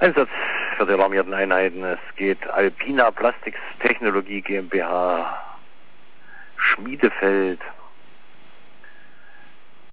Einsatz für die alarmierten Einheiten. Es geht Alpina Plastics Technologie GmbH, Schmiedefeld.